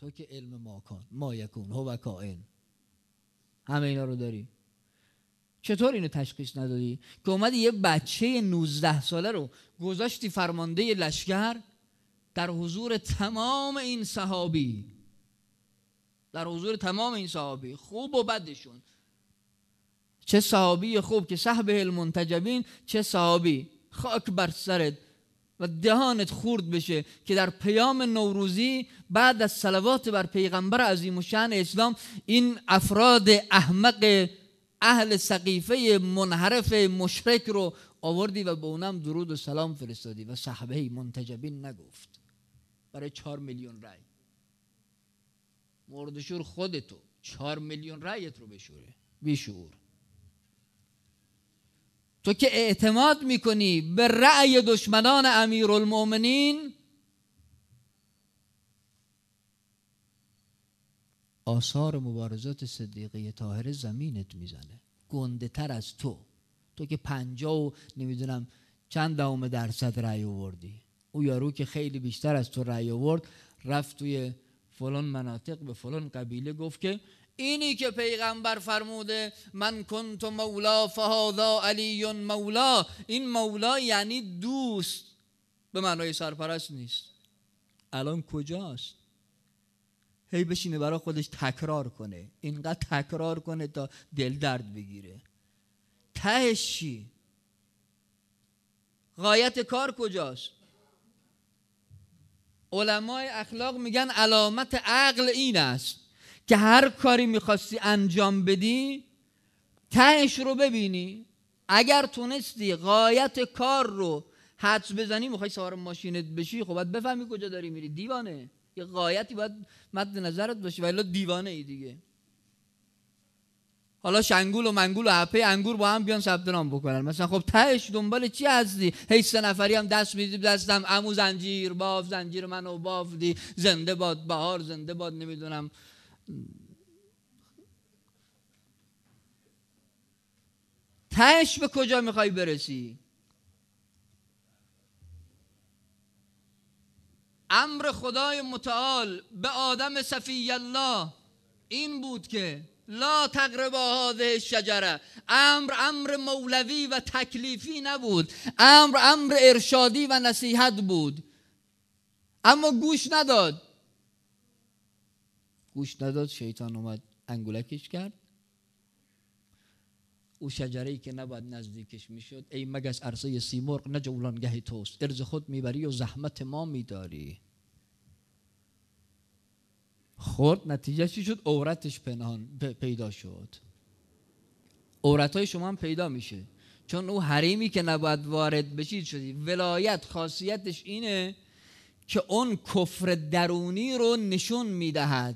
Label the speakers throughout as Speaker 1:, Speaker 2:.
Speaker 1: تو که علم ما یکون هو کائن، همه اینا رو داری، چطور اینو تشخیص ندادی که اومدی یه بچه 19 ساله رو گذاشتی فرمانده لشکر در حضور تمام این صحابی، در حضور تمام این صحابی خوب و بدشون، چه صحابی خوب که صحبه المنتجبین، چه صحابی خاک بر سرت و دهانت خورد بشه که در پیام نوروزی بعد از صلوات بر پیغمبر عظیم الشأن اسلام این افراد احمق اهل سقیفه منحرف مشرک رو آوردی و به اونم درود و سلام فرستادی و صحبه منتجبین نگفت برای 4 میلیون رای. مردشور خودتو 4 میلیون رایت رو بشوره بیشعور. تو که اعتماد میکنی به رأی دشمنان امیرالمؤمنین، آثار مبارزات صدیقه طاهره زمینت میزنه گنده تر از تو که 50 و نمیدونم چند دهم درصد رأی آوردی. او یارو که خیلی بیشتر از تو رأی آورد رفت توی فلان مناطق به فلان قبیله گفت که اینی که پیغمبر فرموده من کنت مولا فهذا علی مولا، این مولا یعنی دوست، به معنای سرپرست نیست. الان کجاست؟ هی بشینه برای خودش تکرار کنه، اینقدر تکرار کنه تا دل درد بگیره. تهش چی؟ غایت کار کجاست؟ علمای اخلاق میگن علامت عقل این است که هر کاری میخواستی انجام بدی تهش رو ببینی. اگر تونستی غایت کار رو حدس بزنی، میخوای سوار ماشینت بشی، خب باید بفهمی کجا داری میری. دیوانه، یه غایتی باید مد نظرت باشه، ولی دیوانه ای دیگه. حالا شنگول و منگول و هپه انگور با هم بیان ثبت نام بکنن مثلا، خب تهش دنبال چی هستی؟ هی 3 نفری هم دست میدی دستم، عمو زنجیر باف، زنجیر منو بافدی، زنده باد بهار، زنده باد نمیدونم. تهش به کجا میخوای برسی؟ امر خدای متعال به آدم صفی الله این بود که لا تقربا هذه الشجره. امر مولوی و تکلیفی نبود، امر ارشادی و نصیحت بود. اما گوش نداد. شیطان اومد انگولکش کرد. او شجره‌ای که نباید نزدیکش میشد. ای مگس عرصه سیمرغ نه جولانگه توست، ارز خود میبری و زحمت ما میداری. خورد، نتیجه چی شد؟ عورتش پیدا شد. عورتای شما هم پیدا میشه، چون او حریمی که نباید وارد بشید شدی. ولایت خاصیتش اینه که اون کفر درونی رو نشون میدهد.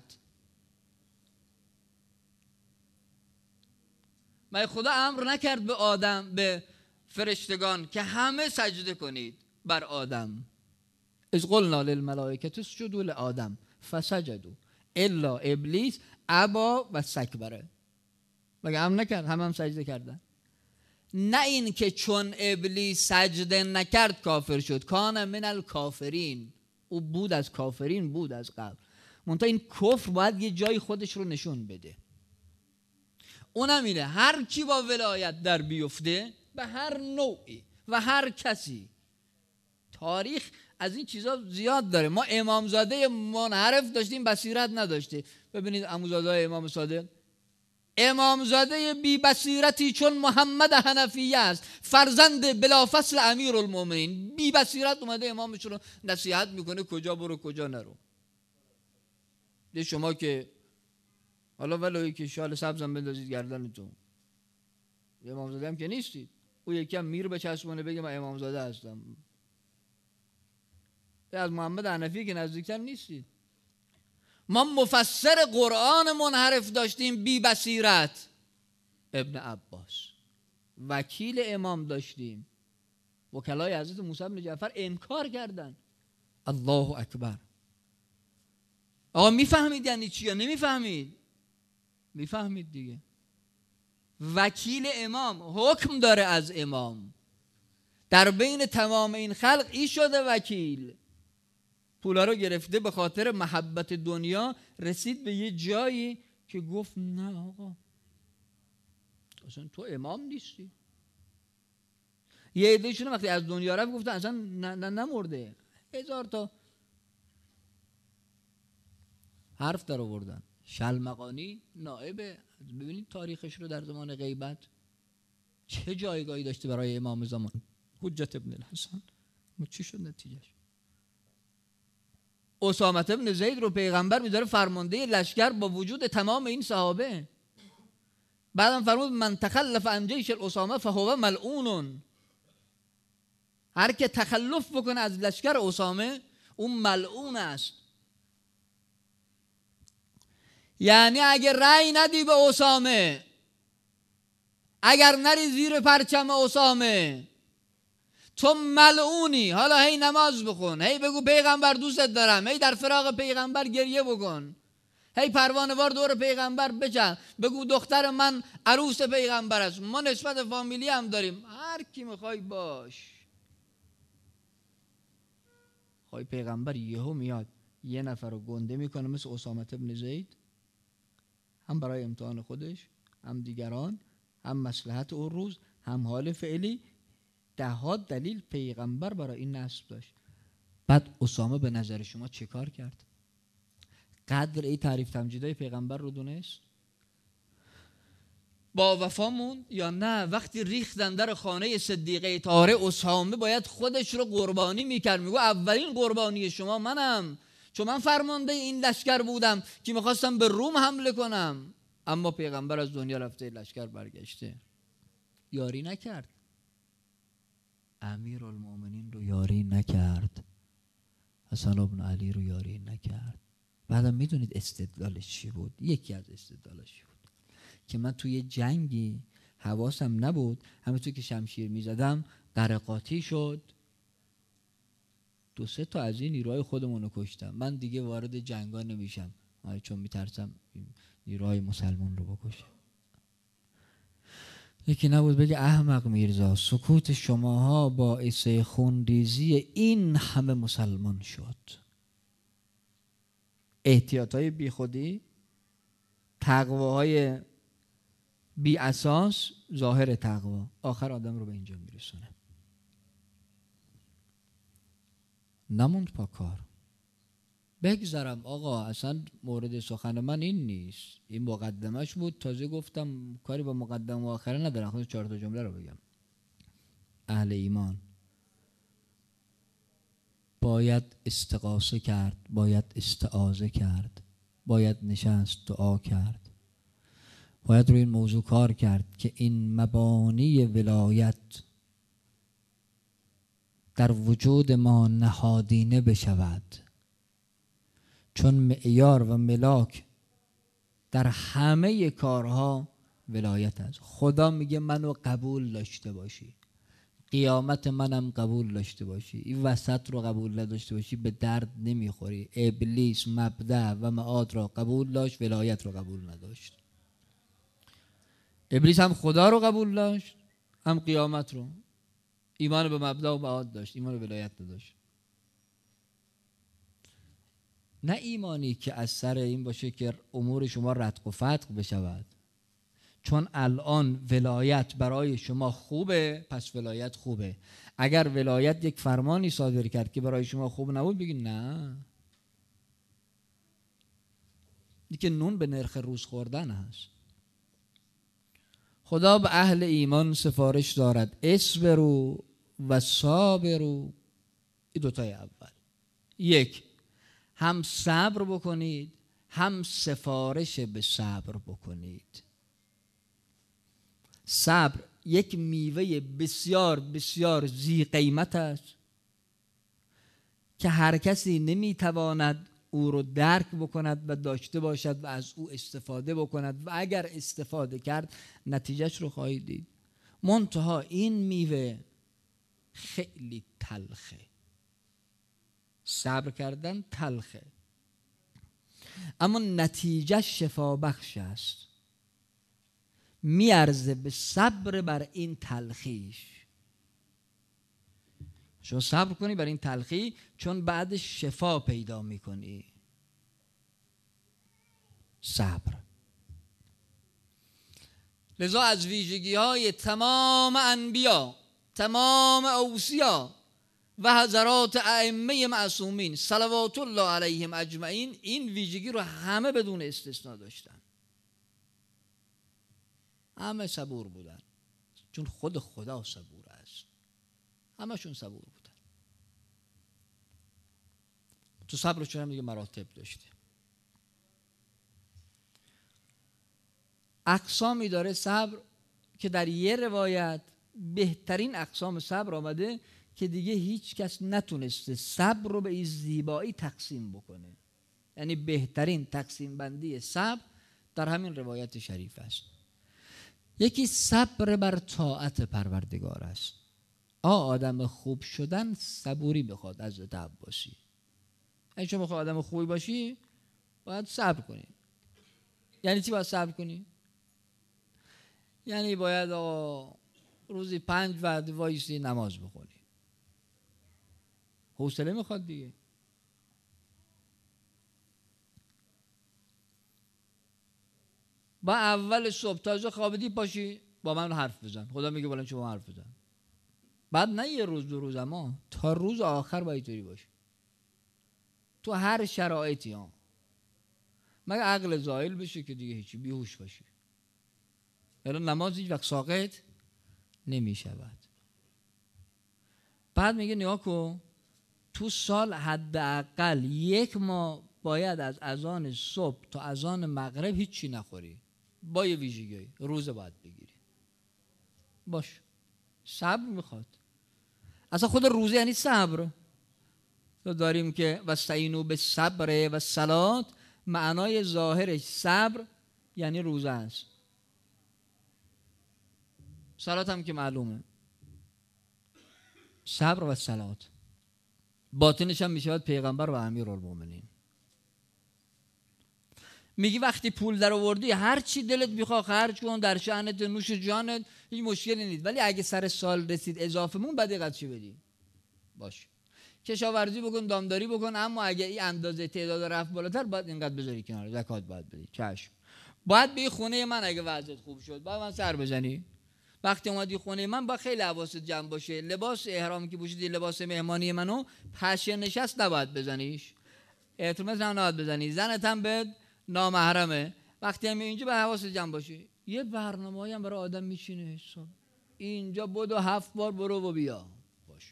Speaker 1: مگه خدا امر نکرد به آدم، به فرشتگان که همه سجده کنید بر آدم؟ اذ قلنا للملائکة اسجدوا لآدم فسجدوا الا ابلیس ابا و استکبر. مگه امر نکرد؟ هم سجده کردن. نه این که چون ابلیس سجده نکرد کافر شد. کان من الکافرین، او بود از کافرین، بود از قبل. منتها این کفر باید یه جای خودش رو نشون بده. اونم اینه هر کی با ولایت در بیفته، به هر نوعی و هر کسی، تاریخ از این چیزا زیاد داره. ما امامزاده منحرف داشتیم، بصیرت نداشته. ببینید عموزاده امام صادق، امامزاده بی بصیرتی چون محمد حنفیه است، فرزند بلافصل امیرالمؤمنین، بی بصیرت اومده امامش رو نصیحت میکنه کجا برو کجا نرو. ده شما که حالا ولایی که شال سبزم بندازید گردنتون، امامزاده هم که نیستید. او یکی هم میر بچسبونه بگه من امامزاده هستم. از محمد حنفی که نزدیکتر نیستید. ما مفسر قرآن منحرف داشتیم بی بصیرت، ابن عباس. وکیل امام داشتیم، وکلای حضرت موسی بن جعفر انکار کردن. الله اکبر. آقا میفهمید یعنی چی یا نمیفهمید؟ میفهمید دیگه. وکیل امام حکم داره از امام، در بین تمام این خلق ای شده وکیل. پولا رو گرفته به خاطر محبت دنیا، رسید به یه جایی که گفت نه آقا اصلا تو امام نیستی. یه عده‌شون وقتی از دنیا رفت گفتن اصلا نمرده. 1000 تا حرف در آوردن. شلمقانی نائب، ببینید تاریخش رو در زمان غیبت چه جایگاهی داشته برای امام زمان. حجت ابن الحسن چی شد نتیجهش؟ اسامه بن زید رو پیغمبر میذاره فرمانده لشکر با وجود تمام این صحابه. بعدم فرمود من تخلف عن جیش الاسامه فهو ملعون. هر که تخلف بکنه از لشکر اسامه اون ملعون است. یعنی اگر رأی ندی به اسامه، اگر نری زیر پرچم اسامه، تو ملعونی. حالا هی نماز بخون، هی بگو پیغمبر دوستت دارم، هی در فراق پیغمبر گریه بکن، هی پروانه وار دور پیغمبر بچن، بگو دختر من عروس پیغمبر است، ما نسبت فامیلی هم داریم. هر کی میخوای باش. خواهی پیغمبر یهو میاد یه نفر رو گنده میکنه مثل اسامه بن زید، هم برای امتحان خودش، هم دیگران، هم مصلحت اون روز، هم حال فعلی. 10 دلیل پیغمبر برای این نصب داشت. بعد اسامه به نظر شما چه کار کرد؟ قدر این تعریف تمجیدهای پیغمبر رو دونست؟ با وفامون یا نه؟ وقتی ریختن در خانه صدیقه طاهره، اسامه باید خودش رو قربانی میکرد، میگو اولین قربانی شما منم، چون من فرمانده این لشکر بودم که میخواستم به روم حمله کنم. اما پیغمبر از دنیا رفته، لشکر برگشته، یاری نکرد. امیرالمومنین رو یاری نکرد، حسن بن علی رو یاری نکرد. بعدم میدونید استدلالش چی بود؟ یکی از استدلالش چی بود؟ که من توی جنگی حواسم نبود، همونطور که شمشیر میزدم قرقاتی شد، 2-3 تا از این نیروهای خودمون رو کشتم، من دیگه وارد جنگا نمیشم چون میترسم نیروهای مسلمان رو بکشم. یکی نبود بگه احمق میرزا سکوت شماها باعث خونریزی این همه مسلمان شد. احتیاطهای بی خودی، تقواهای بی اساس، ظاهر تقوا آخر آدم رو به اینجا میرسونه. نموند پا کار. بگذرم آقا، اصلا مورد سخن من این نیست، این مقدمش بود. تازه گفتم کاری با مقدم و آخره ندارم، خود 4 تا جمله رو بگم. اهل ایمان باید استغاثه کرد، باید استعاذه کرد، باید نشست دعا کرد، باید روی این موضوع کار کرد که این مبانی ولایت در وجود ما نهادینه بشود، چون معیار و ملاک در همه کارها ولایت است. خدا میگه منو قبول داشته باشی، قیامت منم قبول داشته باشی، این وسط رو قبول نداشته باشی به درد نمیخوری. ابلیس مبدأ و معاد را قبول داشت، ولایت رو قبول نداشت. ابلیس هم خدا رو قبول داشت، هم قیامت رو. ایمان به مبدأ و معاد داشت، ایمان به ولایت نداشت. نه ایمانی که از سر این باشه که امور شما رتق و فتق بشود، چون الان ولایت برای شما خوبه پس ولایت خوبه. اگر ولایت یک فرمانی صادر کرد که برای شما خوب نبود، بگید نه، این که نون به نرخ روز خوردن هست. خدا به اهل ایمان سفارش دارد اصبروا و صابروا. این 2 تای اول، 1 هم صبر بکنید، هم سفارش به صبر بکنید. صبر یک میوه بسیار بسیار ذی قیمت است که هر کسی نمیتواند او رو درک بکند و داشته باشد و از او استفاده بکند، و اگر استفاده کرد نتیجهش رو خواهید دید. منتها این میوه خیلی تلخه، صبر کردن تلخه، اما نتیجه شفا بخش است. میارزه به صبر بر این تلخیش. شما صبر کنی بر این تلخی، چون بعدش شفا پیدا میکنی. صبر. لذا از ویژگی های تمام انبیا، تمام اوصیا و حضرات ائمه معصومین صلوات الله علیهم اجمعین این ویژگی رو همه بدون استثناء داشتن. همه صبور بودن، چون خود خدا صبور است. همشون صبور بودن. تو صبرشون هم دیگه مراتب داشته. اقسامی داره صبر که در یه روایت بهترین اقسام صبر آمده که دیگه هیچ کس نتونسته صبر رو به این زیبایی تقسیم بکنه. یعنی بهترین تقسیم بندی صبر در همین روایت شریف است. یکی صبر بر طاعت پروردگار است. آدم خوب شدن صبوری بخواد از عباسی. اگه شما بخواد آدم خوبی باشی باید صبر کنی. یعنی چی باید صبر کنی؟ یعنی باید روزی 5 وقت وایسی نماز بخونی. حوصله میخواد دیگه. با اول صبح تازه خوابیدی پاشی با من حرف بزن. خدا میگه بلند شو با من حرف بزن. بعد نه یه روز 2 روز، اما تا روز آخر باید اینطوری باشی. تو هر شرایطی ها. مگه عقل زائل بشه که دیگه هیچی، بیهوش باشی. الان نماز هیچ وقت ساقط نمی شود. بعد میگه نگاه کن، تو سال حداقل 1 ماه باید از اذان صبح تا اذان مغرب هیچی نخوری. با یه ویژگی روزه باید بگیری. باش. صبر میخواد. اصلا خود روزه یعنی صبر. تو داریم که واستعینوا بالصبر والصلاة، معنای ظاهرش صبر یعنی روزه است. صلات هم که معلومه. صبر و صلات. باطنش هم میشود پیغمبر و امیرالمومنین. میگی وقتی پول در آوردی هر چی دلت میخواد خرج کن، در شأنت، نوش جانت، هیچ مشکلی نیست. ولی اگه سر سال رسید اضافه مون بعد دقت چی بدی؟ باش. کشاورزی بکن، دامداری بکن، اما اگه این اندازه تعداد رفت بالاتر باید اینقدر بذاری کنار، زکات باید بدی. چشم. باید به خونه من اگه وضعیت خوب شد باید من سر بزنی. وقتی اومدی خونه من با خیلی حواست جمع باشه. لباس احرام که پوشیدی، لباس مهمانی منو پشه نشست نباید بزنیش. اعتماد هم نباید بزنی. زنت هم به نامحرمه. وقتی هم اینجا به حواست جمع باشه. یه برنامه‌ای هم برای آدم میشینه حساب. اینجا بدو 7 بار برو و بیا. باش.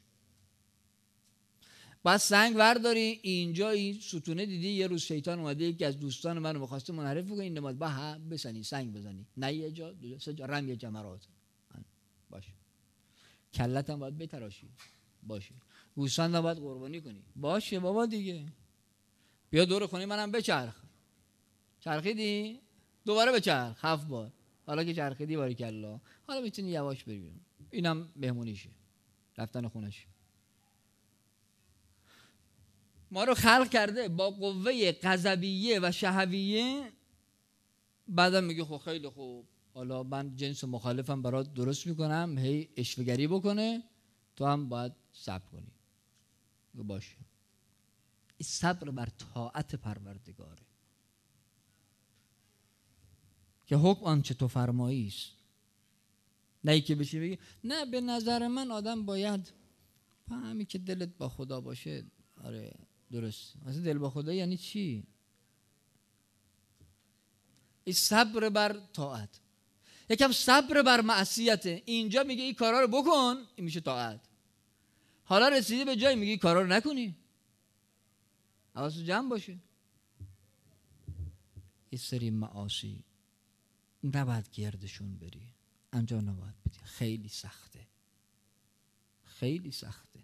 Speaker 1: بعد سنگ ورداری اینجا این ستونه دیدی یه روز شیطان اومده یکی از دوستان منو می‌خواسته منحرف کنه، این نماز با بزنی سنگ بزنی. نه یه جا، 2 3 جا رمی جمرات. باش. کلت هم باید بتراشی. باشه. گوسفند هم باید قربانی کنی. باشه بابا دیگه. بیا دور خونه منم بچرخ. چرخیدی؟ دوباره بچرخ 7 بار. حالا که چرخیدی باریکلا. حالا میتونی یواش بری بیرون. اینم مهمونیشه. رفتن خونش. ما رو خلق کرده با قوه غضبیه و شهویه. بعدم میگه خب خیلی خوب، حالا من جنس مخالفم برات درست میکنم، هی اشوه‌گری بکنه، تو هم باید صبر کنی. باشه. این صبر بر طاعت پروردگاره که حکم آنچه تو فرمایی است. نه ای که بشی بگی نه به نظر من آدم باید همین که دلت با خدا باشه. آره درست. اصلا دل با خدا یعنی چی؟ این صبر بر طاعت. یکم صبر بر معصیت. اینجا میگه این کارا رو بکن، این میشه طاعت. حالا رسیدی به جای میگه این کارا رو نکنی. حواست جمع باشه. این سری معاصی نباید گردشون بری، انجام نباید بدی. خیلی سخته، خیلی سخته.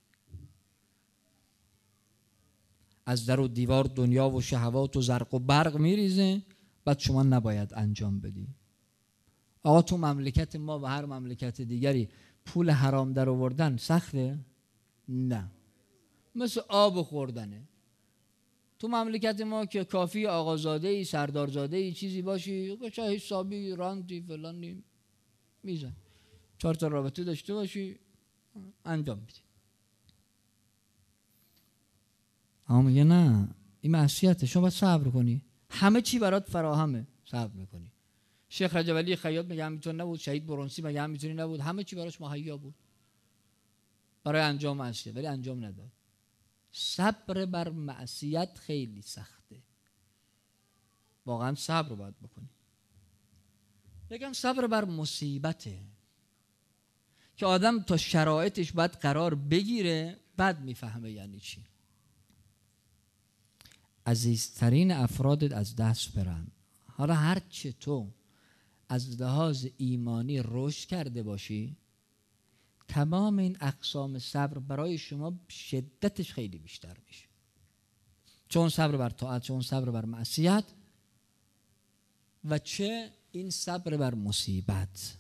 Speaker 1: از در و دیوار دنیا و شهوات و زرق و برق میریزه، بعد شما نباید انجام بدی. آقا تو مملکت ما و هر مملکت دیگری پول حرام در آوردن سخته؟ نه، مثل آب خوردنه. تو مملکت ما که کافی آقازاده‌ای، سردارزاده‌ای چیزی باشی، چه حسابی رانتی فلانی میزن، 4 تا رابطه داشته باشی، انجام بدی. اما میگه نه، این معصیته، شما باید صبر کنی، همه چی برات فراهمه، صبر میکنی. شیخ رجب علی خیاط میگه همینطور نبود، شهید برونسی میگه همینطوری نبود، همه چی براش مهیا بود برای انجام معصیت، ولی انجام نداد. صبر بر معصیت خیلی سخته، واقعا صبر باید بکنی. یکم صبر بر مصیبته که آدم تا شرایطش باید قرار بگیره بعد میفهمه یعنی چی. عزیزترین افرادت از دست برن. حالا هرچه تو از لحاظ ایمانی رشد کرده باشی، تمام این اقسام صبر برای شما شدتش خیلی بیشتر میشه، چون صبر بر طاعت، چون صبر بر معصیت، و چه این صبر بر مصیبت.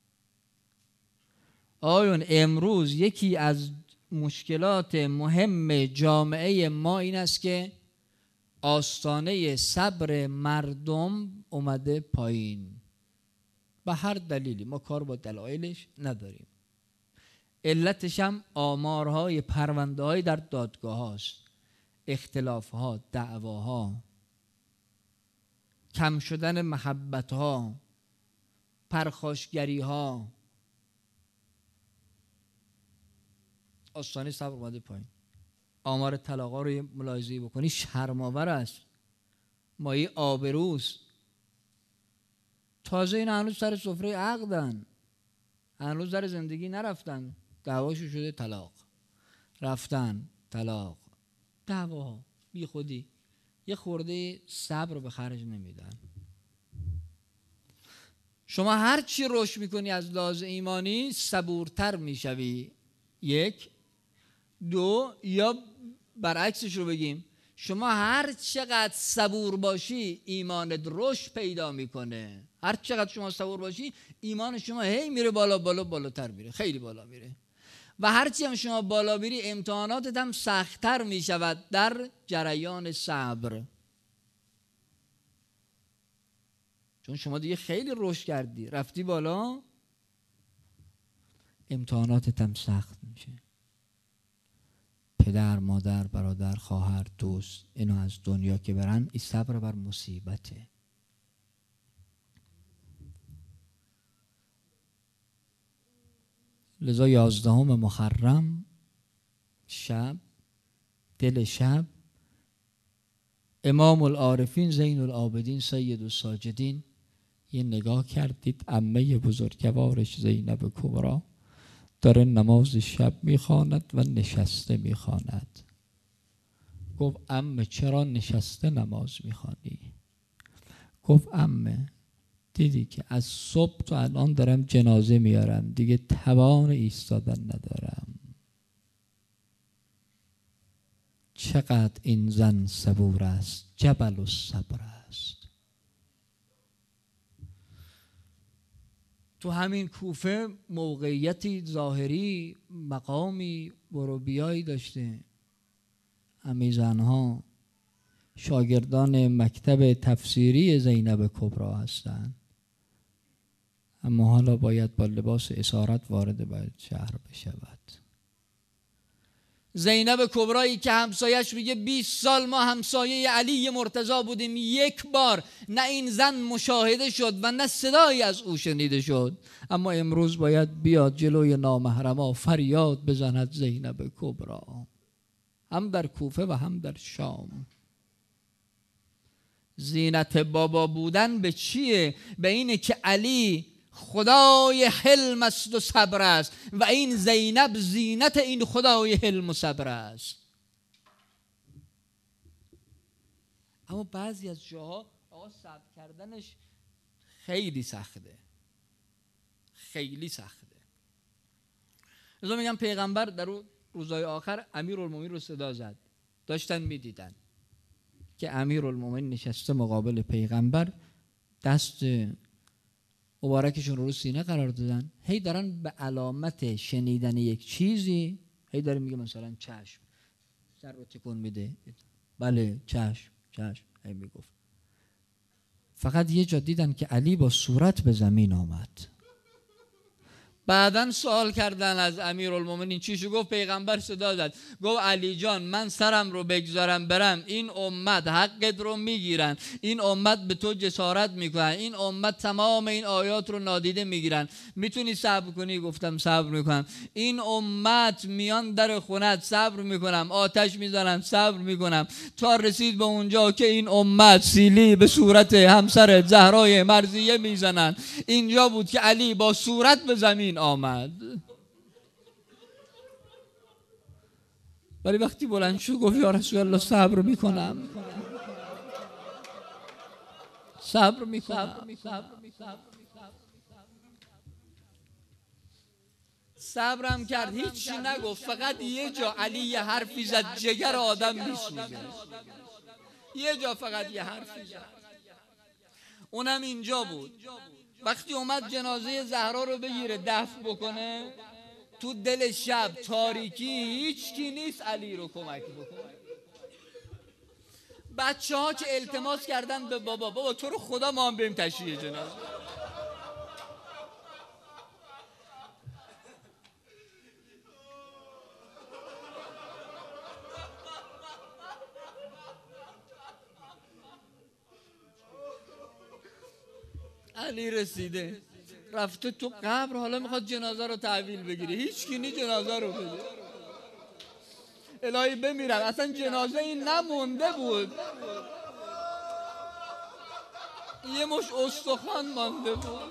Speaker 1: آیون امروز یکی از مشکلات مهم جامعه ما این است که آستانه صبر مردم اومده پایین، به هر دلیلی، ما کار با دلایلش نداریم. علتش هم آمارهای پرونده‌های در دادگاه هاست، اختلافها، دعواها، کم شدن محبتها، پرخاشگریها. آستانه صبر اومده پایین. آمار طلاق‌ها رو ملاحظه بکنی شرم‌آور است، مایه آبروست. تازه این هنوز سر سفره عقدن، هنوز در زندگی نرفتن، دعواشو شده طلاق، رفتن طلاق، دعوا بی خودی، یه خورده صبر رو به خرج نمیدن. شما هر چی رشد میکنی از لحاظ ایمانی صبورتر میشوی. یک. دو، یا برعکسش رو بگیم، شما هر چقدر صبور باشی ایمانت رشد پیدا میکنه. هر چقدر شما صبور باشی ایمان شما هی میره بالا بالا بالاتر میره، خیلی بالا میره، و هرچی هم شما بالا میری امتحاناتت هم سخت‌تر میشود در جریان صبر، چون شما دیگه خیلی رشد کردی، رفتی بالا، امتحاناتت هم سخت میشه. پدر، مادر، برادر، خواهر، دوست، اینو از دنیا که برن، این صبر بر مصیبته. لذا 11 محرم شب، دل شب، امام العارفین زین العابدین سید الساجدین یه نگاه کردید عمه بزرگوارش زینب کبری داره نماز شب میخواند و نشسته میخواند. گفت عمه چرا نشسته نماز میخوانی؟ گفت عمه دیدی که از صبح تا الان دارم جنازه میارم، دیگه توان ایستادن ندارم. چقدر این زن صبور است، جبل الصبر است. تو همین کوفه موقعیتی ظاهری، مقامی برو بیایی داشته. همین زنها شاگردان مکتب تفسیری زینب کبری هستند، اما حالا باید با لباس اسارت وارد باید شهر بشود. زینب کبرایی که همسایش میگه 20 سال ما همسایه علی مرتضی بودیم، یک بار نه این زن مشاهده شد و نه صدایی از او شنیده شد، اما امروز باید بیاد جلوی نامحرما فریاد بزند زینب کبری، هم در کوفه و هم در شام. زینت بابا بودن به چیه؟ به اینه که علی خدای حلم است و صبر است و این زینب زینت این خدای حلم و صبر است. اما بعضی از جاها صبر کردنش خیلی سخته، خیلی سخته. لذا میگم پیغمبر در روزهای آخر امیرالمومنین رو صدا زد، داشتن میدیدن که امیرالمومنین نشسته مقابل پیغمبر، دست مبارکشون رو سینه قرار دادن، هی دارن به علامت شنیدن یک چیزی هی داره میگه مثلا چشم، سر رو تکون میده، بله چشم چشم، هی میگفت. فقط یه جا دیدن که علی با صورت به زمین آمد، بعدن سوال کردن از امیرالمومنین چیشو گفت؟ پیغمبر صدا زد گفت علی جان من سرم رو بگذارم برم این امت حقت رو میگیرن، این امت به تو جسارت میکنن، این امت تمام این آیات رو نادیده میگیرن، میتونی صبر کنی؟ گفتم صبر میکنم. این امت میان در خونت، صبر میکنم، آتش میزنم، صبر میکنم، تا رسید به اونجا که این امت سیلی به صورت همسر زهرای مرضیه میزنن. اینجا بود که علی با صورت به زمین آمد. ولی وقتی بلند شد گفت یا رسول الله صبر میکنم، صبر میکنم. صبرم کرد، هیچی نگفت، فقط یه جا علی یه حرفی زد جگر آدم میسوزه، یه جا فقط یه حرفی زد، اونم اینجا بود وقتی اومد جنازه زهرا رو بگیره دفن بکنه، تو دل شب تاریکی هیچ کی نیست علی رو کمک بکنه. بچه ها که التماس کردن به بابا تو رو خدا ما هم بریم تشییع جنازه. علی رسیده رفته تو قبر، حالا میخواد جنازه رو تحویل بگیره، هیچ کی نیست جنازه رو بگیره. الهی بمیرم، اصلا جنازه این نمونده بود، یه مش استخوان مانده بود.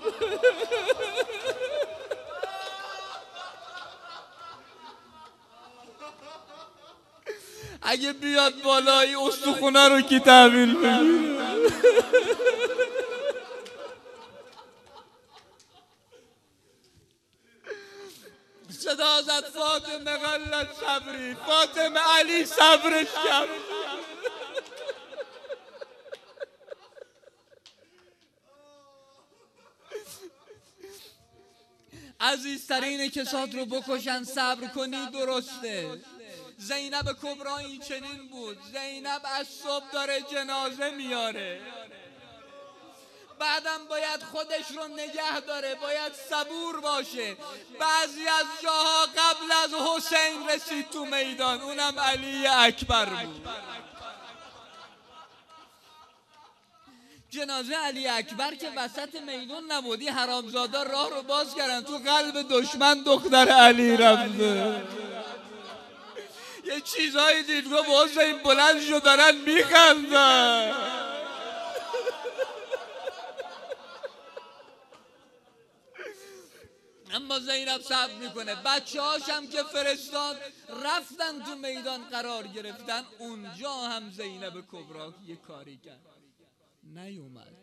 Speaker 1: اگه بیاد بالای استخونه رو کی تحویل بگیره؟ صدا زد فاطمه غلت صبری، فاطمه علی صبرش کرد. عزیزترین کسات رو بکشن صبر کنی درسته. زینب کبرا این چنین بود، زینب از صبح داره جنازه میاره، بعدم باید خودش رو نگه داره، باید صبور باشه. بعضی از جاها قبل از حسین رسید تو میدان، اونم علی اکبر بود. جنازه علی اکبر که وسط میدون نبودی، حرامزادا راه رو باز کردن، تو قلب دشمن دختر علی رفته. یه چیزایی دید گفت حسین بلند شو دارن میخندن. اما زینب صبر میکنه. بچه هاشم که فرستاد رفتن تو میدان قرار گرفتن، اونجا هم زینب کبرا یه کاری کرد، نیومد.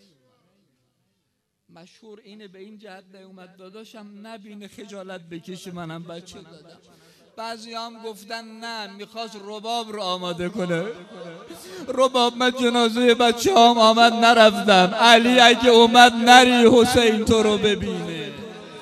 Speaker 1: مشهور اینه به این جهت نیومد داداشم نبینه خجالت بکشه منم بچه دادم. بعضی هم گفتن نه میخواست رباب رو آماده کنه. رباب من جنازه بچه هم آمد نرفتم، علی اگه اومد نری حسین تو رو ببینه.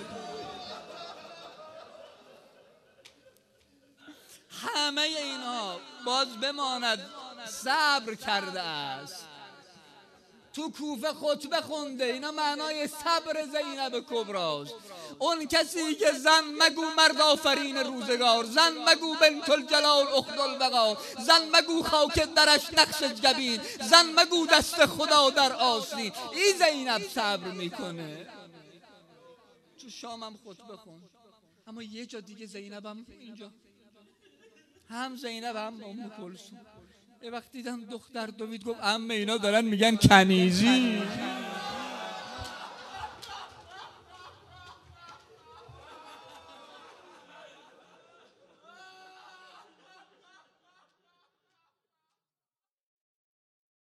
Speaker 1: همه اینها باز بماند صبر کرده است. تو کوفه خطبه خونده، اینا معنای صبر زینب کبراست. اون کسی که زن مگو مرد آفرین روزگار، زن مگو بنت الجلال اخت الوقار، زن مگو خاک درش نقش جبین، زن مگو دست خدا در آستین. این زینب صبر میکنه. تو شامم خطبه خون، اما یه جا دیگه زینبم اینجا، هم زینب هم ام کلثوم. یه وقت دیدم دختر دوید گفت عمه اینا دارن میگن کنیزی.